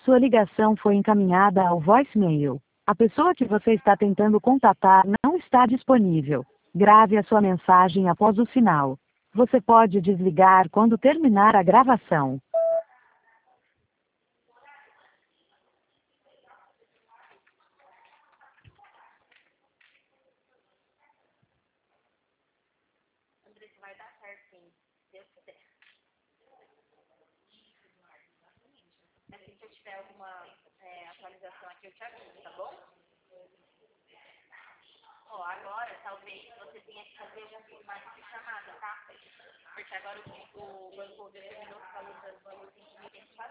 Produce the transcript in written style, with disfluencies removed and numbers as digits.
Sua ligação foi encaminhada ao voicemail. A pessoa que você está tentando contatar não está disponível. Grave a sua mensagem após o sinal. Você pode desligar quando terminar a gravação. Andressa, vai dar certo sim, se Deus quiser. Assim que eu tiver alguma atualização aqui, eu te aviso, tá bom? Ó, agora talvez você tenha que fazer um formato de chamada, tá? Porque agora o banco determinou que o valor tem que fazer.